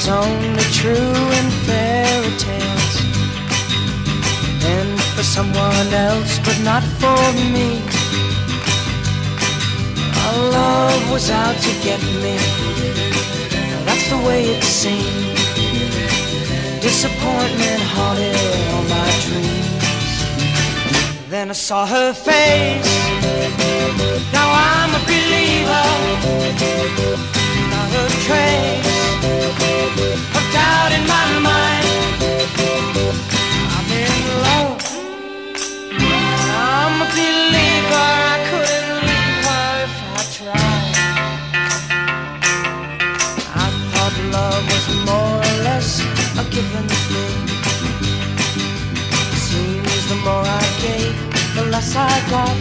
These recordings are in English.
was only true in fairy tales, and for someone else, but not for me. Our love was out to get me, that's the way it seemed. Disappointment haunted all my dreams. Then I saw her face, now I'm a believer. Not a trace of doubt in my mind. I'm in love, I'm a believer. I couldn't leave her if I tried. I thought love was more or less a given thing. Seems the more I gave, the less I got.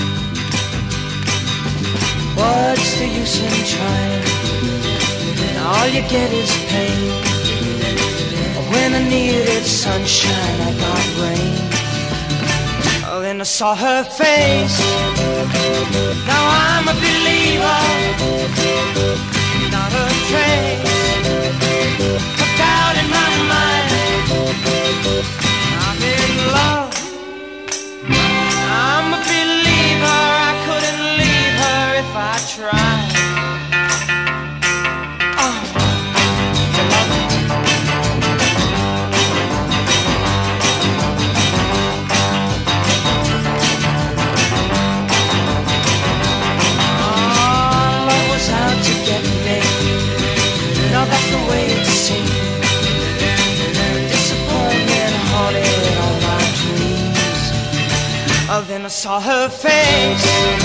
What's the use in trying? All you get is pain. When I needed sunshine, I got rain. Oh, then I saw her face, now I'm a believer. Not a trace of doubt in my mind. I'm in love, I'm a believer. I couldn't leave her if I tried. That's the way it seemed. Disappointment haunted all my dreams. Oh, then I saw her face,